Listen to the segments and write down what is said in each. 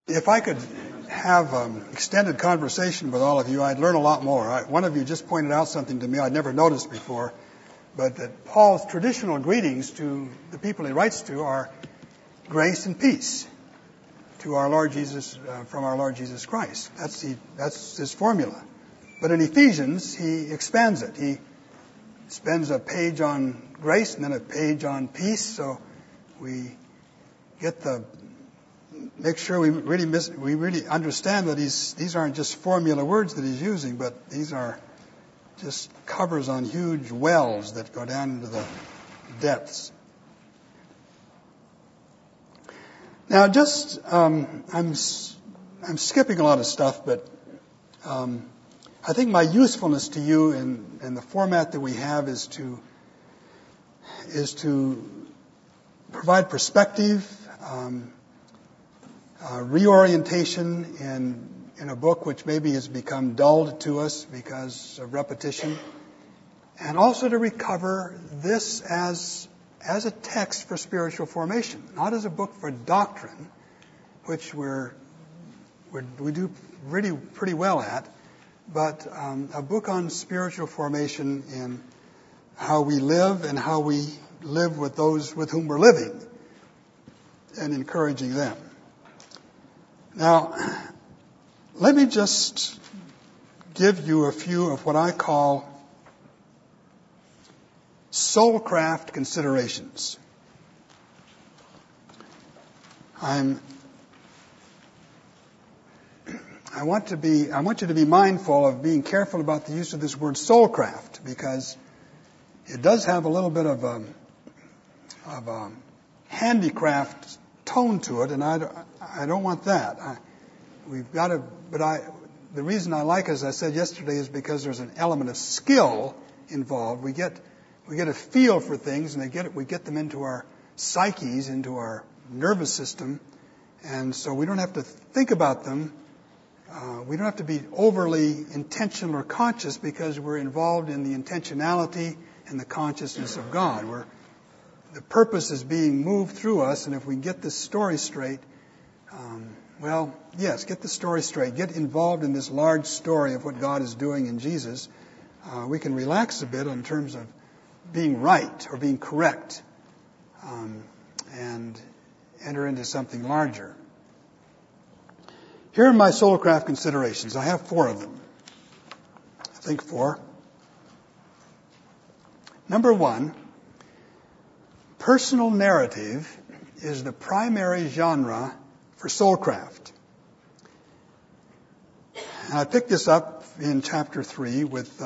If I could have extended conversation with all of you, I'd learn a lot more. One of you just pointed out something to me I'd never noticed before, but that Paul's traditional greetings to the people he writes to are grace and peace to our Lord Jesus, from our Lord Jesus Christ. That's his formula. But in Ephesians, he expands it. He spends a page on grace and then a page on peace, so we get make sure we really understand that these aren't just formula words that he's using, but these are just covers on huge wells that go down into the depths. Now, I'm skipping a lot of stuff, but I think my usefulness to you in the format that we have is to provide perspective, reorientation in a book which maybe has become dulled to us because of repetition, and also to recover this as a text for spiritual formation, not as a book for doctrine, which we do really pretty well at, but a book on spiritual formation in how we live and how we live with those with whom we're living and encouraging them. Now, let me just give you a few of what I call soulcraft considerations. I want you to be mindful of being careful about the use of this word soulcraft, because it does have a little bit of a handicraft tone to it, and I don't want that. The reason I like it, as I said yesterday, is because there's an element of skill involved. We get a feel for things, and we get them into our psyches, into our nervous system, and so we don't have to think about them. We don't have to be overly intentional or conscious, because we're involved in the intentionality and the consciousness of God. The purpose is being moved through us, and if we get this story straight, get the story straight. Get involved in this large story of what God is doing in Jesus. We can relax a bit in terms of being right or being correct, and enter into something larger. Here are my soulcraft considerations. I have 4 of them. I think 4. Number 1, personal narrative is the primary genre for soulcraft. And I picked this up in chapter 3 with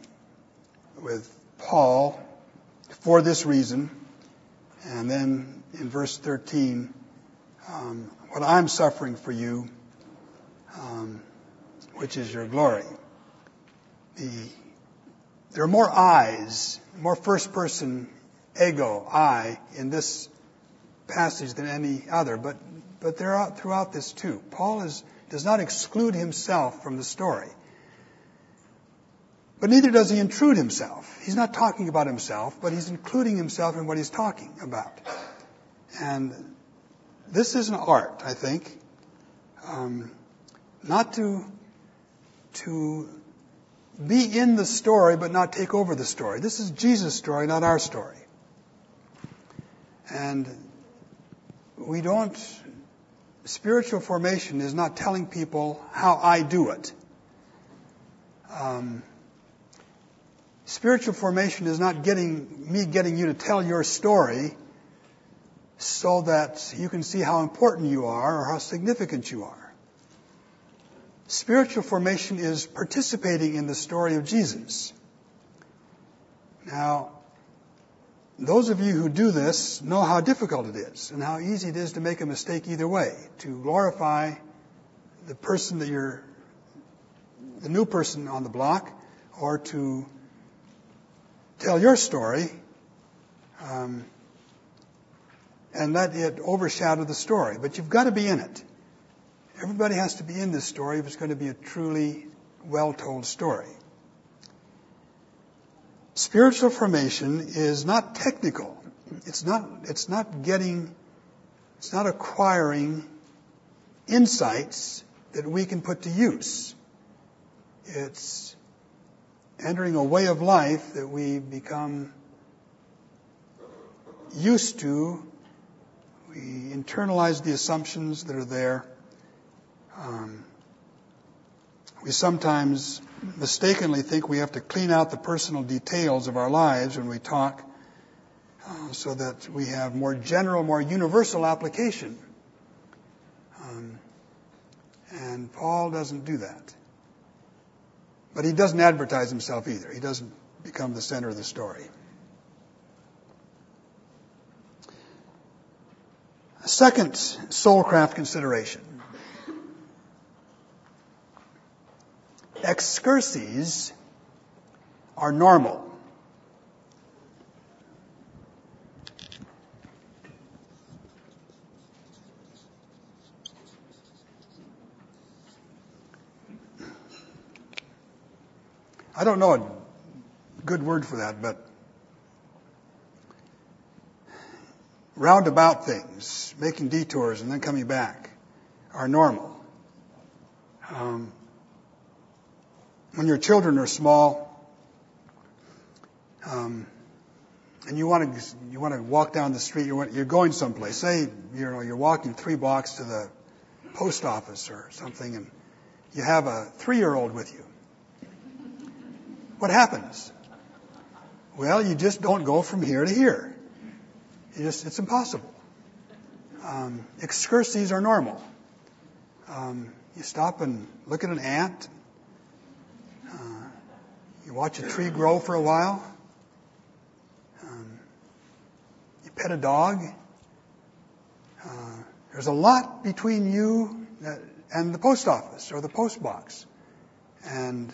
Paul, for this reason, and then in verse 13, what I'm suffering for you, which is your glory. There are more I's, more first-person ego, I, in this passage than any other, but there are throughout this too. Paul does not exclude himself from the story, but neither does he intrude himself. He's not talking about himself, but he's including himself in what he's talking about. And this is an art, I think, not to be in the story but not take over the story. This is Jesus' story, not our story. And spiritual formation is not telling people how I do it. Spiritual formation is not getting you to tell your story so that you can see how important you are or how significant you are. Spiritual formation is participating in the story of Jesus. Now, those of you who do this know how difficult it is and how easy it is to make a mistake either way, to glorify the person the new person on the block, or to tell your story and let it overshadow the story. But you've got to be in it. Everybody has to be in this story if it's going to be a truly well-told story. Spiritual formation is not technical. It's not acquiring insights that we can put to use. It's entering a way of life that we become used to. We internalize the assumptions that are there. We sometimes mistakenly think we have to clean out the personal details of our lives when we talk so that we have more general, more universal application. And Paul doesn't do that. But he doesn't advertise himself either. He doesn't become the center of the story. A second soulcraft consideration. Excurses are normal. I don't know a good word for that, but roundabout things, making detours and then coming back, are normal. When your children are small, and you want to walk down the street, you're going someplace. Say you're walking 3 blocks to the post office or something, and you have a 3-year-old with you. What happens? Well, you just don't go from here to here. It's impossible. Excurses are normal. You stop and look at an ant. You watch a tree grow for a while. You pet a dog. There's a lot between you and the post office or the post box. And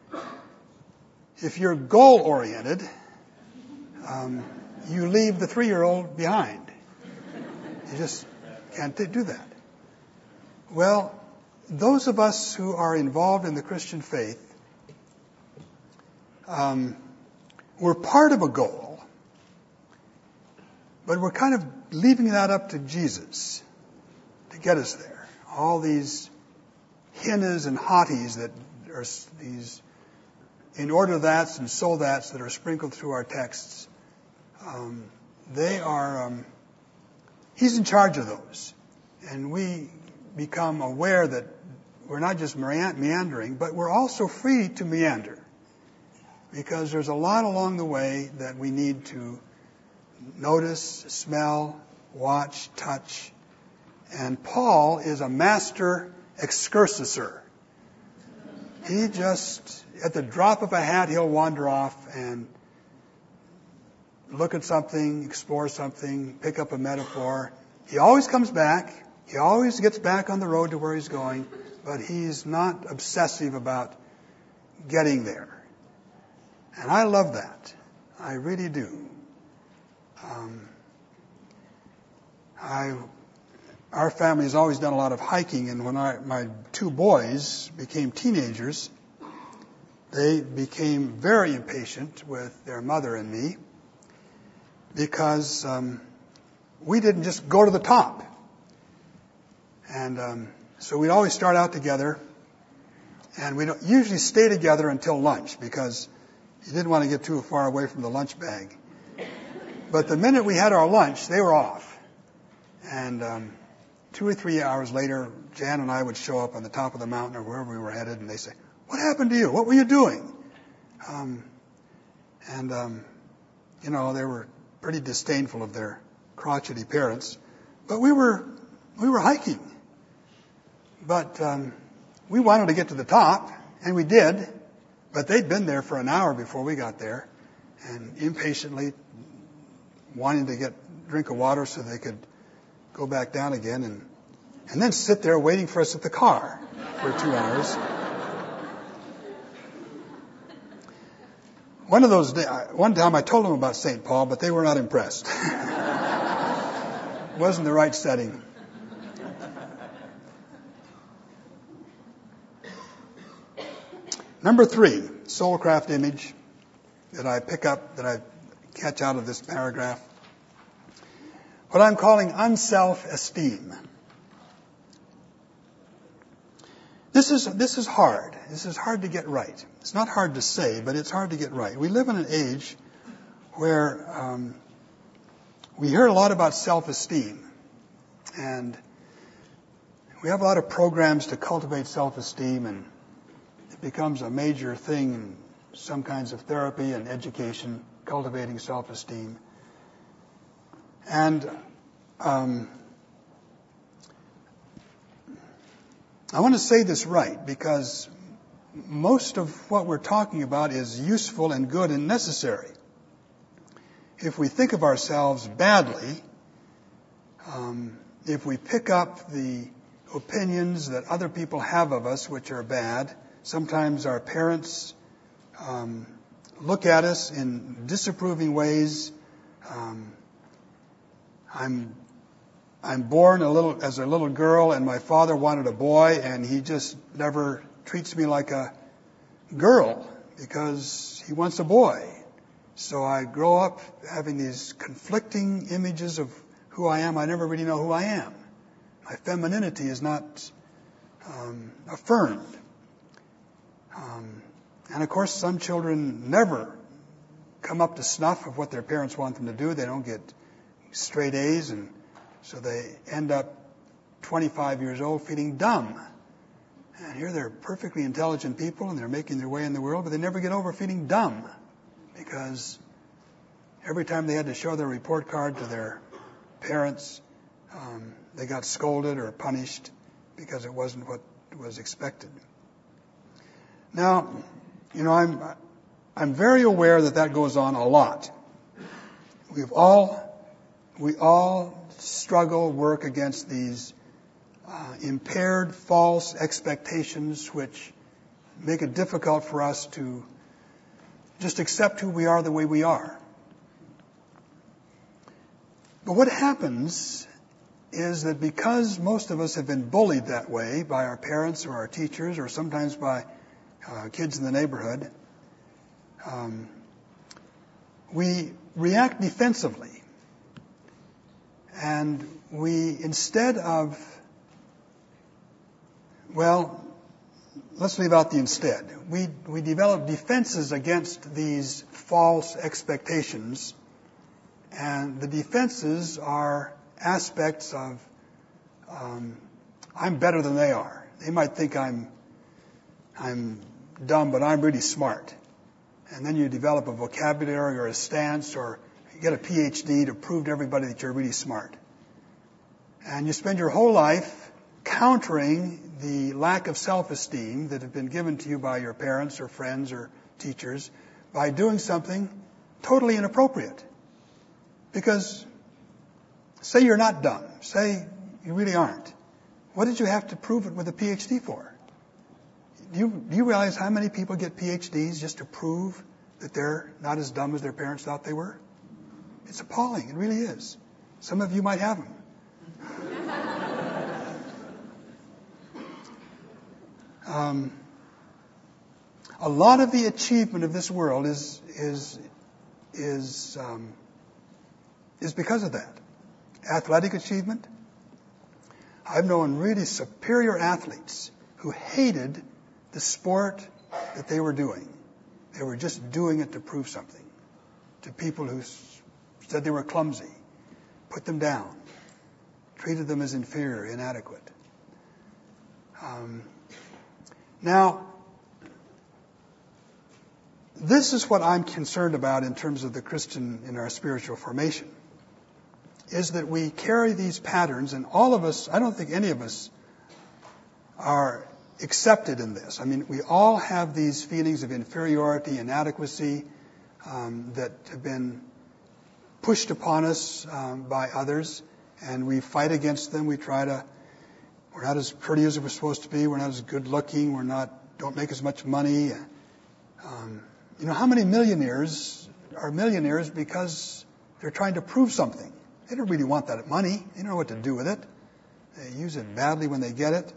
if you're goal-oriented, you leave the 3-year-old behind. You just can't do that. Well, those of us who are involved in the Christian faith, we're part of a goal, but we're kind of leaving that up to Jesus to get us there. All these hinnas and hotties that are these in order that's and so that's that are sprinkled through our texts, he's in charge of those. And we become aware that we're not just meandering, but we're also free to meander. Because there's a lot along the way that we need to notice, smell, watch, touch. And Paul is a master excursusor. He just, at the drop of a hat, he'll wander off and look at something, explore something, pick up a metaphor. He always comes back. He always gets back on the road to where he's going, but he's not obsessive about getting there. And I love that. I really do. Our family has always done a lot of hiking, and when my 2 boys became teenagers, they became very impatient with their mother and me because we didn't just go to the top. And so we'd always start out together, and we don't usually stay together until lunch because you didn't want to get too far away from the lunch bag. But the minute we had our lunch, they were off. And 2 or 3 hours later, Jan and I would show up on the top of the mountain or wherever we were headed, and they say, "What happened to you? What were you doing?" They were pretty disdainful of their crotchety parents. But we were hiking. But we wanted to get to the top, and we did. But they'd been there for an hour before we got there, and impatiently wanting to drink of water so they could go back down again, and then sit there waiting for us at the car for 2 hours. One time I told them about St. Paul, but they were not impressed. It wasn't the right setting. Number 3, soulcraft image that I catch out of this paragraph. What I'm calling unself-esteem. This is hard. This is hard to get right. It's not hard to say, but it's hard to get right. We live in an age where we hear a lot about self-esteem, and we have a lot of programs to cultivate self-esteem, and it becomes a major thing in some kinds of therapy and education, cultivating self-esteem. And I want to say this right, because most of what we're talking about is useful and good and necessary. If we think of ourselves badly, if we pick up the opinions that other people have of us which are bad, sometimes our parents look at us in disapproving ways. I'm born as a little girl, and my father wanted a boy, and he just never treats me like a girl because he wants a boy. So I grow up having these conflicting images of who I am. I never really know who I am. My femininity is not affirmed. And of course, some children never come up to snuff of what their parents want them to do. They don't get straight A's, and so they end up 25 years old feeling dumb. And here they're perfectly intelligent people, and they're making their way in the world, but they never get over feeling dumb, because every time they had to show their report card to their parents, they got scolded or punished because it wasn't what was expected. Now, I'm very aware that goes on a lot. We all struggle, work against these impaired, false expectations which make it difficult for us to just accept who we are the way we are. But what happens is that because most of us have been bullied that way by our parents or our teachers, or sometimes by kids in the neighborhood, we react defensively. And instead of, let's leave out the instead. We develop defenses against these false expectations, and the defenses are aspects of, I'm better than they are. They might think I'm dumb, but I'm really smart. And then you develop a vocabulary or a stance, or you get a PhD to prove to everybody that you're really smart. And you spend your whole life countering the lack of self-esteem that have been given to you by your parents or friends or teachers by doing something totally inappropriate. Because say you're not dumb. Say you really aren't. What did you have to prove it with a PhD for? Do you realize how many people get PhDs just to prove that they're not as dumb as their parents thought they were? It's appalling. It really is. Some of you might have them. A lot of the achievement of this world is because of that. Athletic achievement. I've known really superior athletes who hated the sport that they were doing. They were just doing it to prove something to people who said they were clumsy, put them down, treated them as inferior, inadequate. Now, this is what I'm concerned about in terms of the Christian in our spiritual formation, is that we carry these patterns, and all of us, I don't think any of us are accepted in this. I mean, we all have these feelings of inferiority, inadequacy that have been pushed upon us by others, and we fight against them. We're not as pretty as we're supposed to be. We're not as good looking. Don't make as much money. How many millionaires are millionaires because they're trying to prove something? They don't really want that money. They don't know what to do with it. They use it badly when they get it.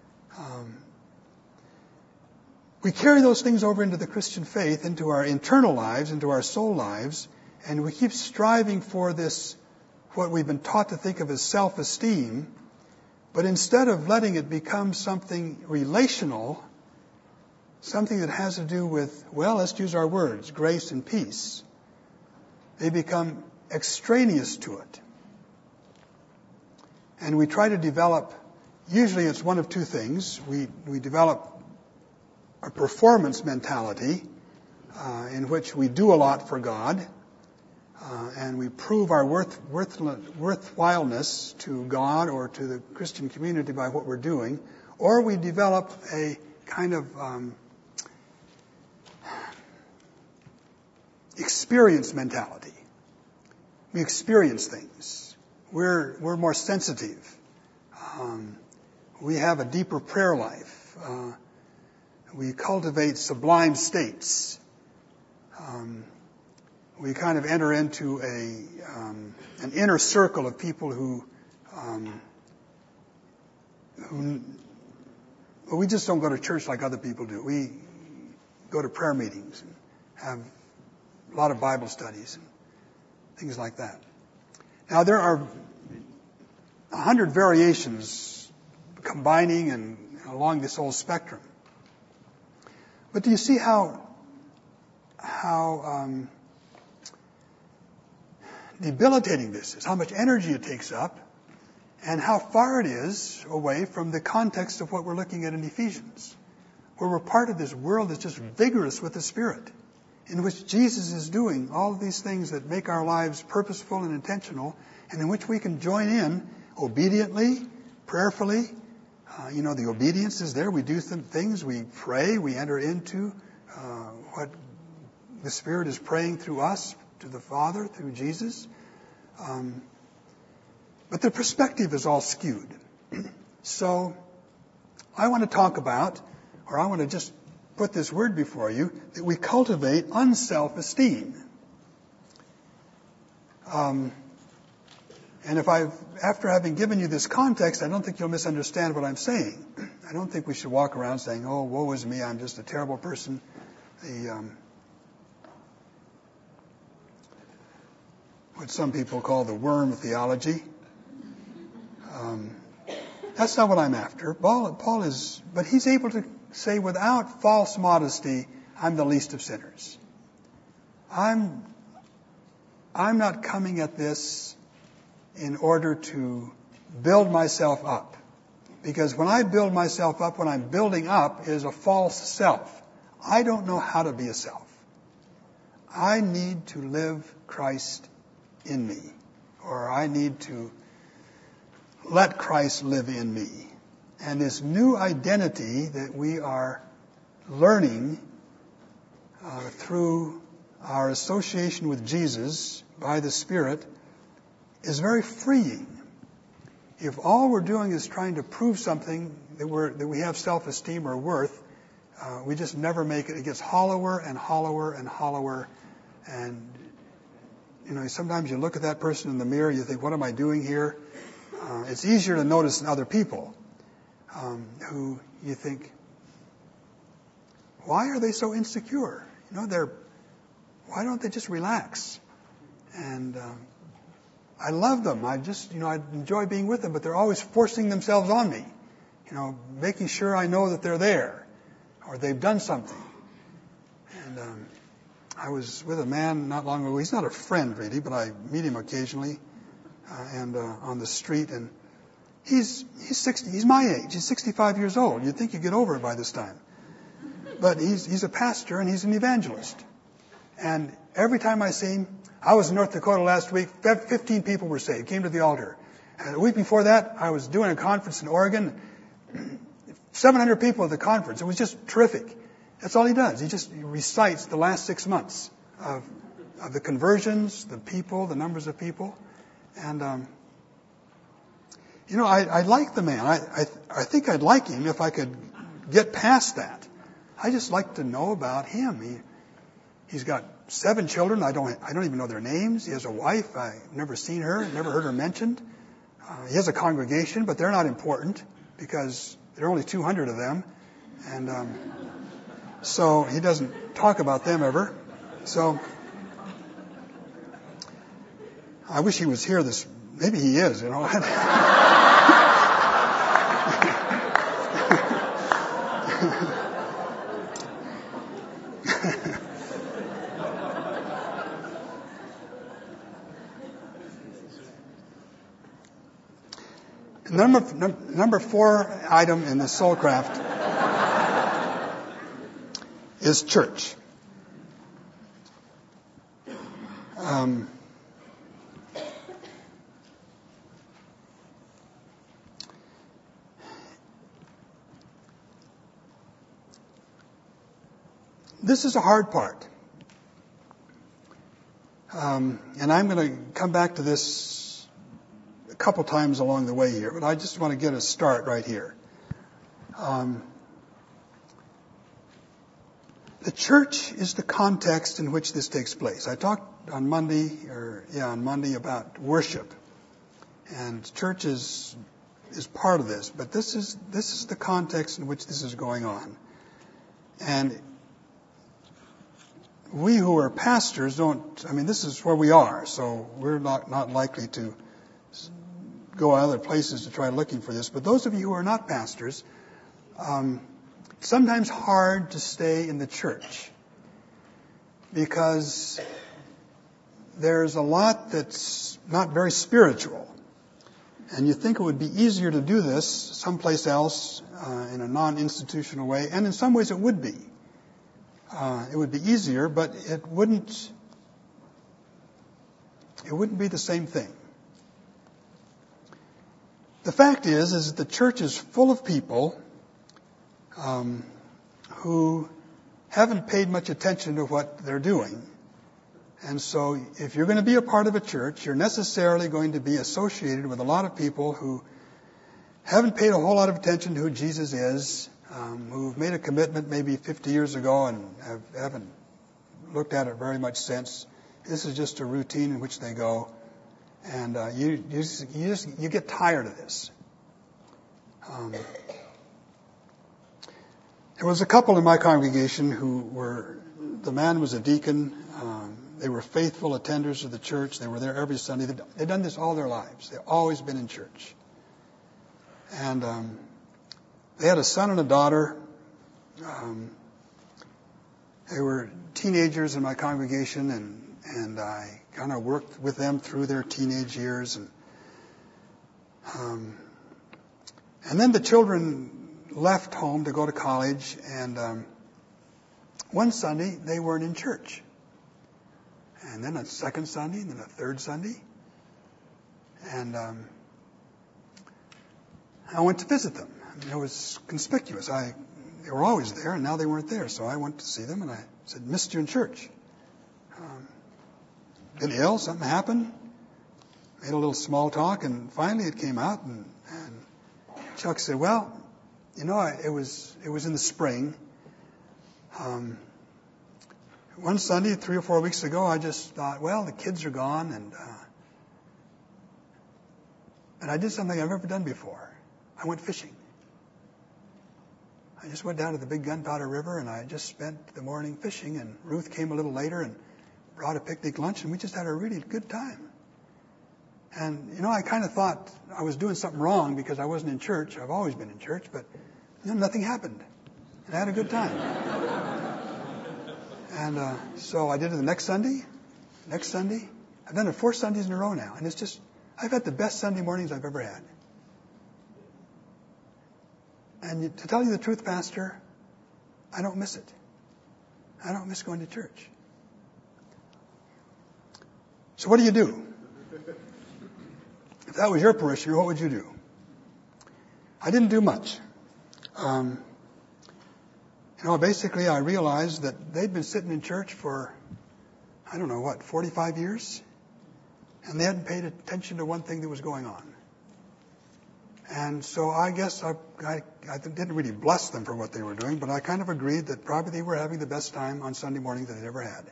We carry those things over into the Christian faith, into our internal lives, into our soul lives, and we keep striving for this, what we've been taught to think of as self-esteem, But instead of letting it become something relational, something that has to do with, well, let's use our words, grace and peace, they become extraneous to it. And we try to develop, usually it's one of two things. We develop a performance mentality in which we do a lot for God, and we prove our worthwhileness to God or to the Christian community by what we're doing, or we develop a kind of experience mentality. We experience things. We're more sensitive. We have a deeper prayer life. We cultivate sublime states. We kind of enter into an inner circle of people who we just don't go to church like other people do. We go to prayer meetings and have a lot of Bible studies and things like that. Now, there are 100 variations combining and along this whole spectrum. But do you see how debilitating this is, how much energy it takes up, and how far it is away from the context of what we're looking at in Ephesians, where we're part of this world that's just vigorous with the Spirit, in which Jesus is doing all of these things that make our lives purposeful and intentional, and in which we can join in obediently, prayerfully. The obedience is there. We do some things. We pray. We enter into what the Spirit is praying through us, to the Father, through Jesus. But the perspective is all skewed. So I want to talk about, or I want to just put this word before you, that we cultivate unself-esteem. And after having given you this context, I don't think you'll misunderstand what I'm saying. I don't think we should walk around saying, oh, woe is me, I'm just a terrible person. What some people call the worm theology. That's not what I'm after. Paul is, but he's able to say without false modesty, I'm the least of sinners. I'm not coming at this in order to build myself up. Because when I build myself up, what I'm building up is a false self. I don't know how to be a self. I need to live Christ in me. Or I need to let Christ live in me. And this new identity that we are learning through our association with Jesus by the Spirit is very freeing. If all we're doing is trying to prove something that we have self-esteem or worth, we just never make it. It gets hollower and hollower and hollower. And, sometimes you look at that person in the mirror, you think, what am I doing here? It's easier to notice in other people who you think, why are they so insecure? Why don't they just relax? And I love them. I enjoy being with them, but they're always forcing themselves on me. Making sure I know that they're there or they've done something. And I was with a man not long ago. He's not a friend really, but I meet him occasionally and on the street. And he's 60. He's my age. He's 65 years old. You'd think you'd get over it by this time. But he's a pastor and he's an evangelist. And every time I see him, I was in North Dakota last week. 15 people were saved, came to the altar. And a week before that, I was doing a conference in Oregon. 700 people at the conference. It was just terrific. That's all he does. He just recites the last 6 months of the conversions, the people, the numbers of people. And, I like the man. I think I'd like him if I could get past that. I just like to know about him. He's got 7 children. I don't even know their names. He has a wife. I've never seen her, never heard her mentioned. He has a congregation, but they're not important because there are only 200 of them. And so he doesn't talk about them ever. So I wish he was here maybe he is, Number 4 item in the Soulcraft is church. This is a hard part. And I'm going to come back to this a couple times along the way here, but I just want to get a start right here. The church is the context in which this takes place. I talked on Monday about worship, and church is part of this, but this is the context in which this is going on. And we who are pastors this is where we are, so we're not likely to go other places to try looking for this. But those of you who are not pastors, it's sometimes hard to stay in the church because there's a lot that's not very spiritual. And you think it would be easier to do this someplace else in a non-institutional way, and in some ways it would be. It would be easier, but it wouldn't be the same thing. The fact is that the church is full of people who haven't paid much attention to what they're doing. And so if you're going to be a part of a church, you're necessarily going to be associated with a lot of people who haven't paid a whole lot of attention to who Jesus is, who've made a commitment maybe 50 years ago and haven't looked at it very much since. This is just a routine in which they go, and you get tired of this. There was a couple in my congregation the man was a deacon. They were faithful attenders of the church. They were there every Sunday. They'd done this all their lives. They've always been in church. And they had a son and a daughter. They were teenagers in my congregation, and I kind of worked with them through their teenage years. And then the children left home to go to college, and one Sunday they weren't in church. And then a second Sunday, and then a third Sunday. And I went to visit them. It was conspicuous. They were always there, and now they weren't there. So I went to see them, and I said, "Missed you in church. Been ill? Something happened?" Made a little small talk, and finally it came out, and Chuck said, "Well, it was in the spring. One Sunday, 3 or 4 weeks ago, I just thought, well, the kids are gone, and I did something I've never done before. I went fishing. I just went down to the Big Gunpowder River, and I just spent the morning fishing, and Ruth came a little later and brought a picnic lunch, and we just had a really good time. And, I kind of thought I was doing something wrong because I wasn't in church. I've always been in church, but nothing happened. And I had a good time. And so I did it the next Sunday. I've done it 4 Sundays in a row now. And I've had the best Sunday mornings I've ever had. And to tell you the truth, Pastor, I don't miss it. I don't miss going to church. So what do you do? If that was your parishioner, what would you do? I didn't do much. Basically I realized that they'd been sitting in church for, 45 years? And they hadn't paid attention to one thing that was going on. And so I guess I didn't really bless them for what they were doing, but I kind of agreed that probably they were having the best time on Sunday morning that they'd ever had.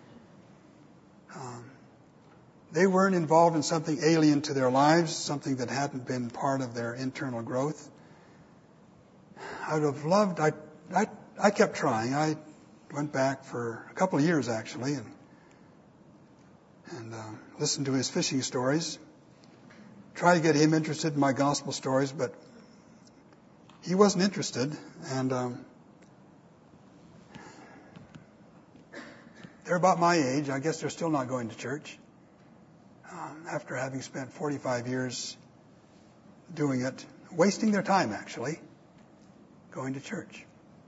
They weren't involved in something alien to their lives, something that hadn't been part of their internal growth. I would have loved, I kept trying. I went back for a couple of years, actually, and listened to his fishing stories. Tried to get him interested in my gospel stories, but he wasn't interested. And They're about my age. I guess they're still not going to church after having spent 45 years doing it, wasting their time actually, going to church.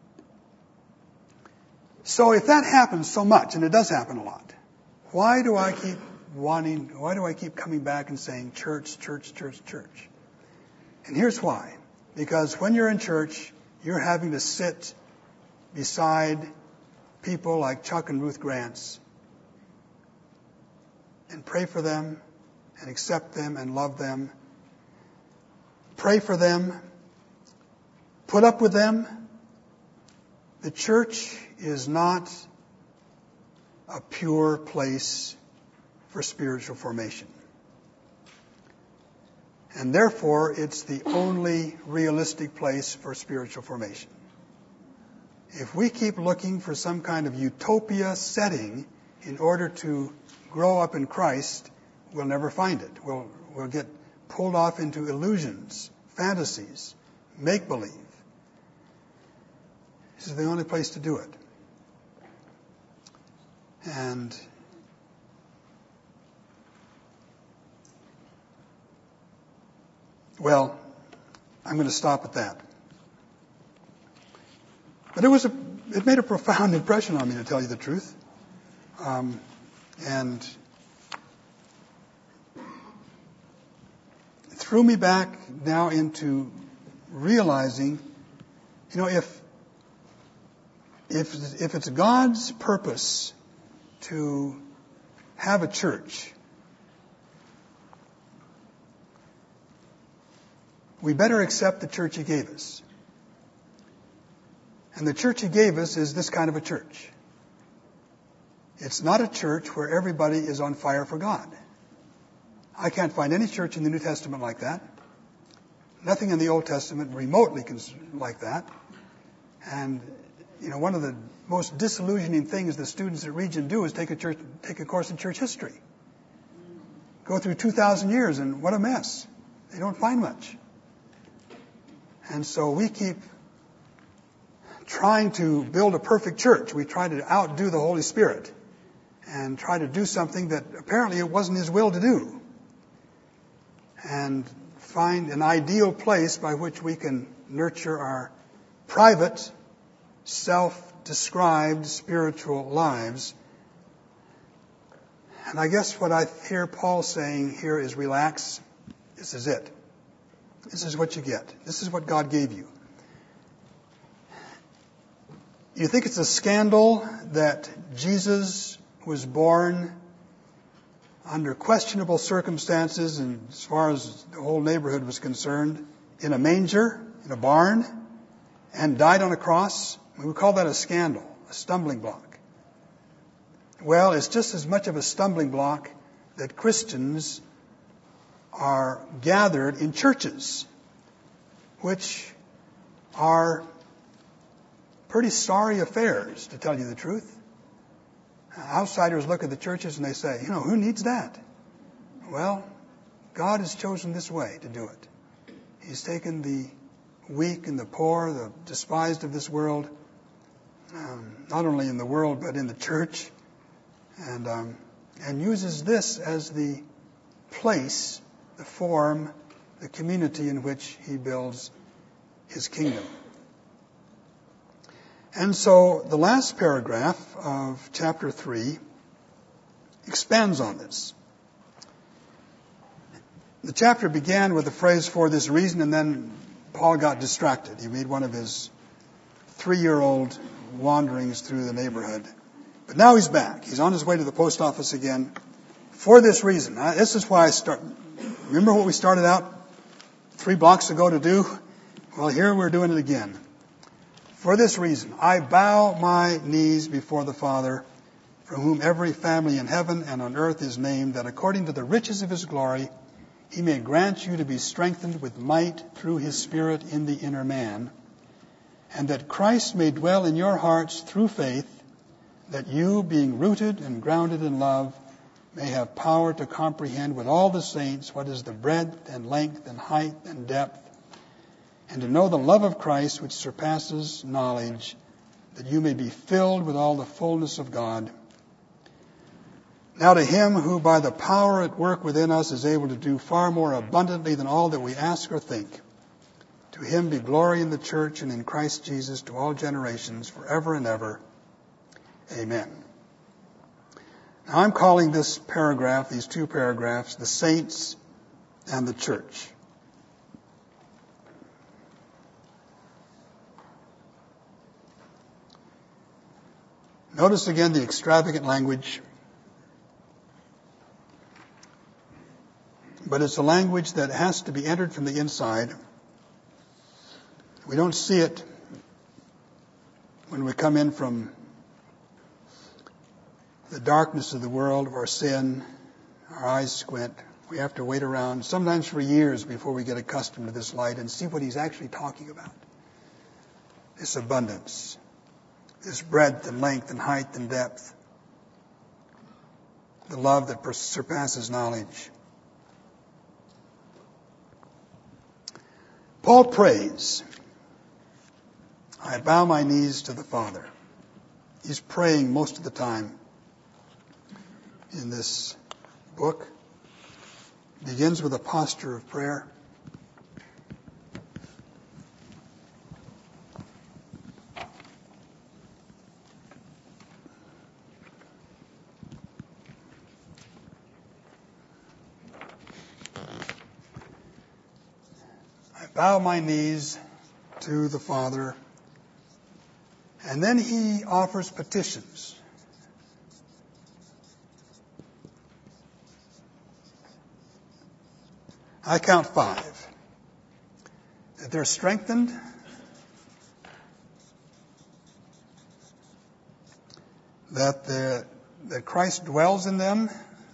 So if that happens so much, and it does happen a lot, why do I keep coming back and saying church, church, church, church? And here's why. Because when you're in church, you're having to sit beside people like Chuck and Ruth Grants and pray for them and accept them and love them. Pray for them. Put up with them. The church is not a pure place for spiritual formation. And therefore, it's the only realistic place for spiritual formation. If we keep looking for some kind of utopia setting in order to grow up in Christ, we'll never find it. We'll get pulled off into illusions, fantasies, make-believe. This is the only place to do it. And well, I'm going to stop at that. But it made a profound impression on me, to tell you the truth. And it threw me back now into realizing, if it's God's purpose to have a church, we better accept the church He gave us. And the church He gave us is this kind of a church. It's not a church where everybody is on fire for God. I can't find any church in the New Testament like that. Nothing in the Old Testament remotely like that. And, one of the most disillusioning things the students at Region do is take a course in church history. Go through 2,000 years, and what a mess. They don't find much. And so we keep trying to build a perfect church. We try to outdo the Holy Spirit and try to do something that apparently it wasn't His will to do. And find an ideal place by which we can nurture our private, self-described spiritual lives. And I guess what I hear Paul saying here is, relax. This is it. This is what you get. This is what God gave you. You think it's a scandal that Jesus was born under questionable circumstances, and as far as the whole neighborhood was concerned, in a manger, in a barn, and died on a cross? We would call that a scandal, a stumbling block. Well, it's just as much of a stumbling block that Christians are gathered in churches, which are pretty sorry affairs, to tell you the truth. Outsiders look at the churches and they say, who needs that? Well, God has chosen this way to do it. He's taken the weak and the poor, the despised of this world, not only in the world but in the church, and uses this as the place, the form, the community in which He builds His kingdom. And so the last paragraph of chapter 3 expands on this. The chapter began with the phrase, "for this reason," and then Paul got distracted. He made one of his 3-year-old wanderings through the neighborhood. But now he's back. He's on his way to the post office again. For this reason. This is why I start. Remember what we started out 3 blocks ago to do? Well, here we're doing it again. For this reason, I bow my knees before the Father, from whom every family in heaven and on earth is named, that according to the riches of His glory, He may grant you to be strengthened with might through His Spirit in the inner man, and that Christ may dwell in your hearts through faith, that you, being rooted and grounded in love, may have power to comprehend with all the saints what is the breadth and length and height and depth, and to know the love of Christ which surpasses knowledge, that you may be filled with all the fullness of God. Now to him who by the power at work within us is able to do far more abundantly than all that we ask or think, to him be glory in the church and in Christ Jesus to all generations, forever and ever. Amen. Now I'm calling this paragraph, these two paragraphs, the saints and the church. Notice again the extravagant language. But it's a language that has to be entered from the inside. We don't see it when we come in from the darkness of the world of our sin. Our eyes squint. We have to wait around, sometimes for years, before we get accustomed to this light and see what he's actually talking about. This abundance, this breadth and length and height and depth, the love that surpasses knowledge. Paul prays, I bow my knees to the Father. He's praying most of the time in this book. It begins with a posture of prayer. Bow my knees to the Father. And then he offers petitions. I count 5. That they're strengthened. That Christ dwells in them.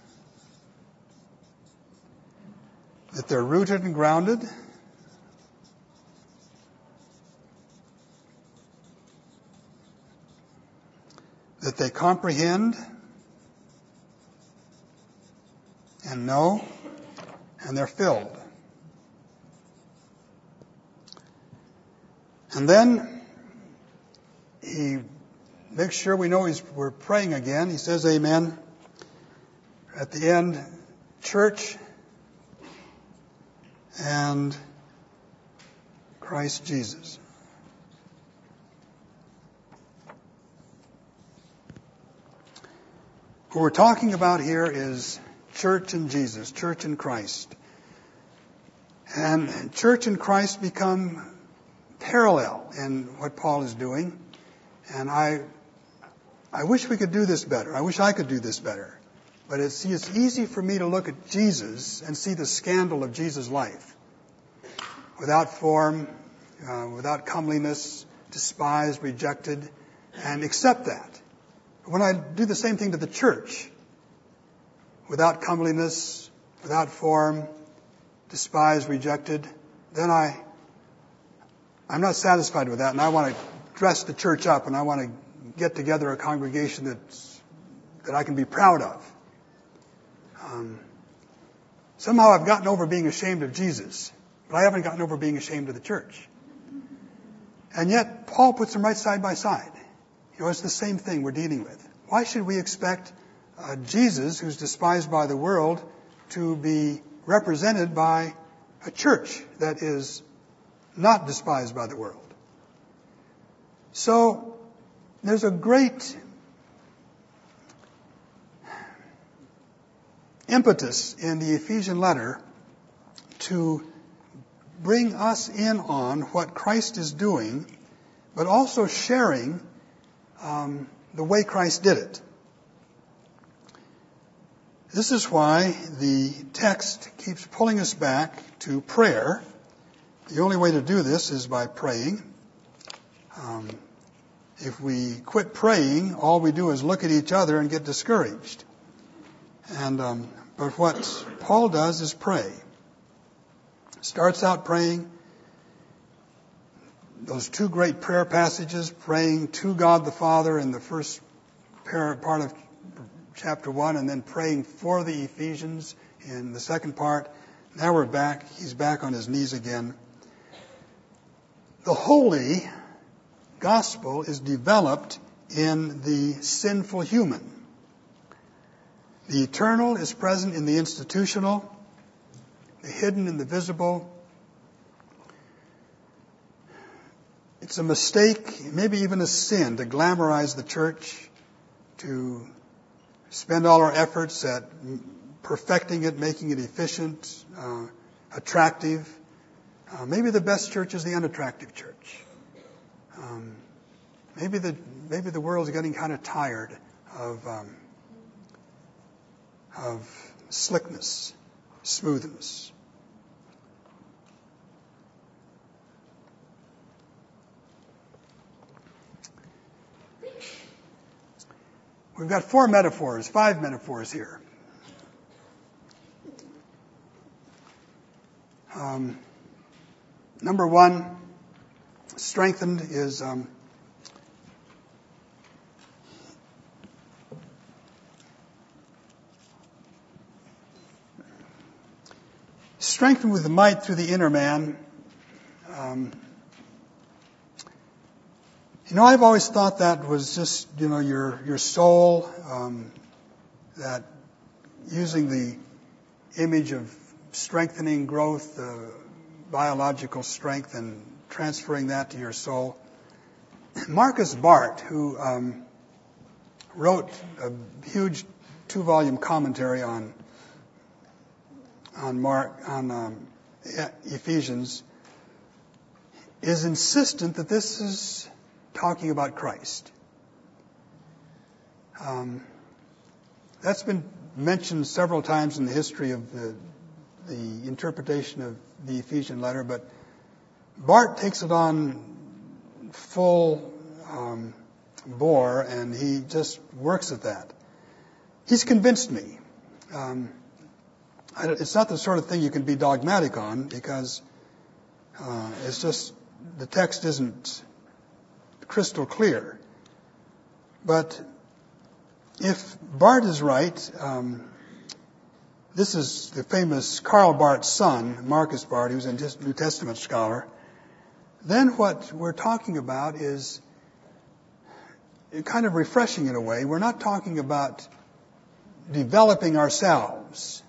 That they're rooted and grounded. That they comprehend and know, and they're filled. And then he makes sure we know we're praying again. He says amen. At the end, church and Christ Jesus. What we're talking about here is church and Jesus, church and Christ. And church and Christ become parallel in what Paul is doing. And I wish we could do this better. I wish I could do this better. But it's easy for me to look at Jesus and see the scandal of Jesus' life. Without form, without comeliness, despised, rejected, and accept that. When I do the same thing to the church, without comeliness, without form, despised, rejected, then I'm not satisfied with that, and I want to dress the church up, and I want to get together a congregation that I can be proud of. Somehow I've gotten over being ashamed of Jesus, but I haven't gotten over being ashamed of the church. And yet, Paul puts them right side by side. It's the same thing we're dealing with. Why should we expect Jesus, who's despised by the world, to be represented by a church that is not despised by the world? So, there's a great impetus in the Ephesian letter to bring us in on what Christ is doing, but also sharing the way Christ did it. This is why the text keeps pulling us back to prayer. The only way to do this is by praying. If we quit praying, all we do is look at each other and get discouraged. But what Paul does is pray. Starts out praying. Those two great prayer passages, praying to God the Father in the first part of chapter 1, and then praying for the Ephesians in the second part. Now we're back. He's back on his knees again. The holy gospel is developed in the sinful human. The eternal is present in the institutional, the hidden in the visible. It's a mistake, maybe even a sin, to glamorize the church, to spend all our efforts at perfecting it, making it efficient, attractive. Maybe the best church is the unattractive church. Maybe the world's getting kind of tired of slickness, smoothness. We've got five metaphors here. Number one, strengthened is strengthened with might through the inner man. I've always thought that was just, your soul, that using the image of strengthening growth, biological strength, and transferring that to your soul. Marcus Barth, who wrote a huge 2-volume commentary on Ephesians, is insistent that this is talking about Christ. That's been mentioned several times in the history of the interpretation of the Ephesian letter, but Barth takes it on full bore, and he just works at that. He's convinced me. It's not the sort of thing you can be dogmatic on, because it's just the text isn't crystal clear. But if Barth is right, this is the famous Karl Barth's son, Marcus Barth, who's a New Testament scholar, then what we're talking about is kind of refreshing in a way. We're not talking about developing ourselves,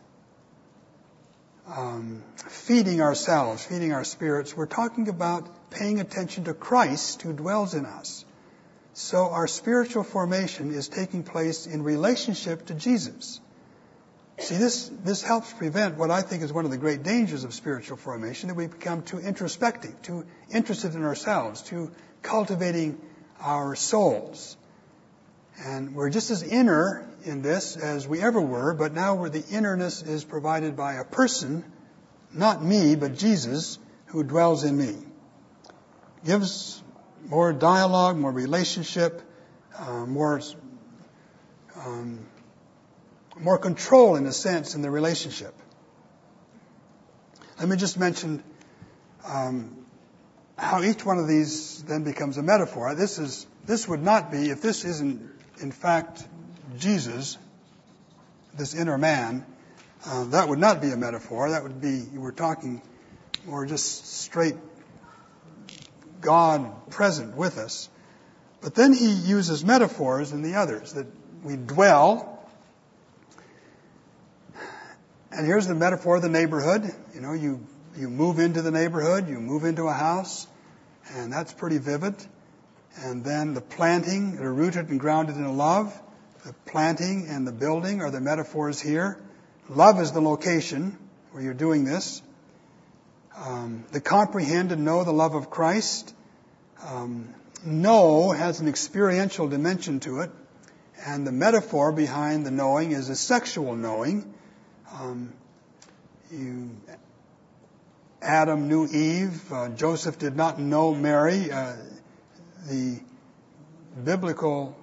feeding our spirits. We're talking about paying attention to Christ who dwells in us. So our spiritual formation is taking place in relationship to Jesus. See, this helps prevent what I think is one of the great dangers of spiritual formation, that we become too introspective, too interested in ourselves, too cultivating our souls. And we're just as inner in this as we ever were, but now where the innerness is provided by a person, not me, but Jesus, who dwells in me. Gives more dialogue, more relationship, more control, in a sense, in the relationship. Let me just mention how each one of these then becomes a metaphor. This would not be, if this isn't in fact Jesus, this inner man, that would not be a metaphor. That would be, we're talking more just straight God present with us. But then he uses metaphors in the others, that we dwell. And here's the metaphor of the neighborhood. You move into the neighborhood, you move into a house, and that's pretty vivid. And then the planting, they're rooted and grounded in love. The planting and the building are the metaphors here. Love is the location where you're doing this. The comprehend and know the love of Christ. Know has an experiential dimension to it. And the metaphor behind the knowing is a sexual knowing. Adam knew Eve. Joseph did not know Mary. The biblical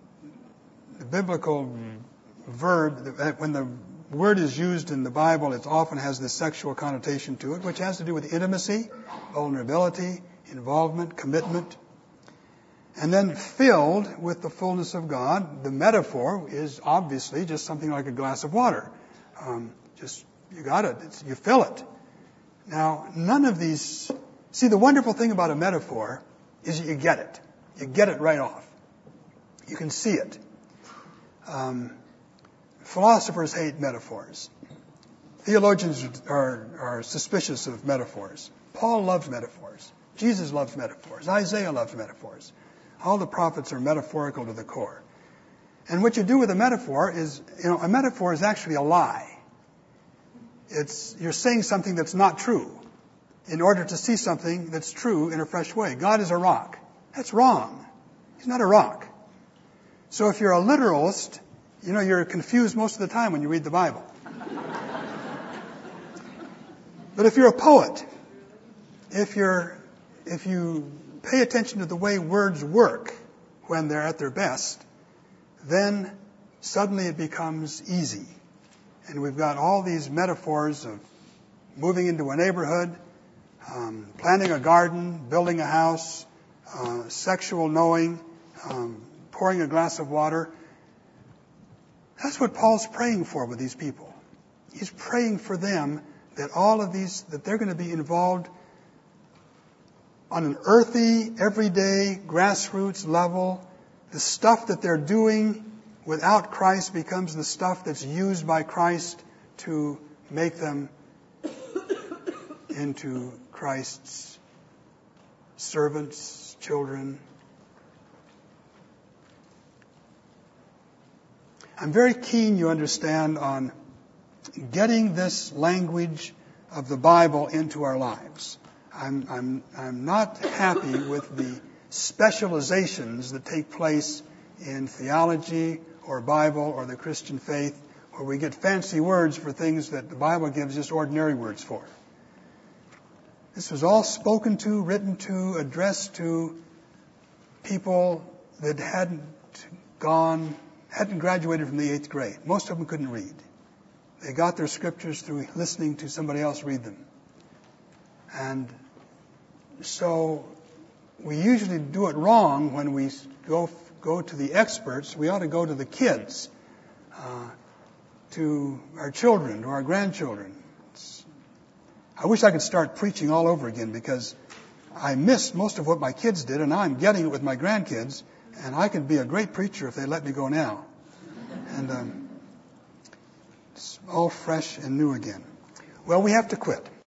verb, when the word is used in the Bible, it often has this sexual connotation to it, which has to do with intimacy, vulnerability, involvement, commitment. And then filled with the fullness of God. The metaphor is obviously just something like a glass of water. You got it. You fill it. Now, none of these... See, the wonderful thing about a metaphor is that you get it. You get it right off. You can see it. Philosophers hate metaphors. Theologians are suspicious of metaphors. Paul loves metaphors. Jesus loves metaphors. Isaiah loves metaphors. All the prophets are metaphorical to the core. And what you do with a metaphor is, a metaphor is actually a lie. You're saying something that's not true in order to see something that's true in a fresh way. God is a rock. That's wrong. He's not a rock. So if you're a literalist, you're confused most of the time when you read the Bible. But if you're a poet, if you pay attention to the way words work when they're at their best, then suddenly it becomes easy. And we've got all these metaphors of moving into a neighborhood, planting a garden, building a house, sexual knowing, pouring a glass of water. That's what Paul's praying for with these people. He's praying for them that that they're going to be involved on an earthy, everyday, grassroots level. The stuff that they're doing without Christ becomes the stuff that's used by Christ to make them into Christ's servants, children. I'm very keen, you understand, on getting this language of the Bible into our lives. I'm not happy with the specializations that take place in theology or Bible or the Christian faith, where we get fancy words for things that the Bible gives just ordinary words for. This was all spoken to, written to, addressed to people that hadn't graduated from the 8th grade. Most of them couldn't read. They got their scriptures through listening to somebody else read them. And so we usually do it wrong when we go to the experts. We ought to go to the kids, to our children, to our grandchildren. I wish I could start preaching all over again, because I missed most of what my kids did, and now I'm getting it with my grandkids, and I could be a great preacher if they let me go now. And it's all fresh and new again. Well, we have to quit.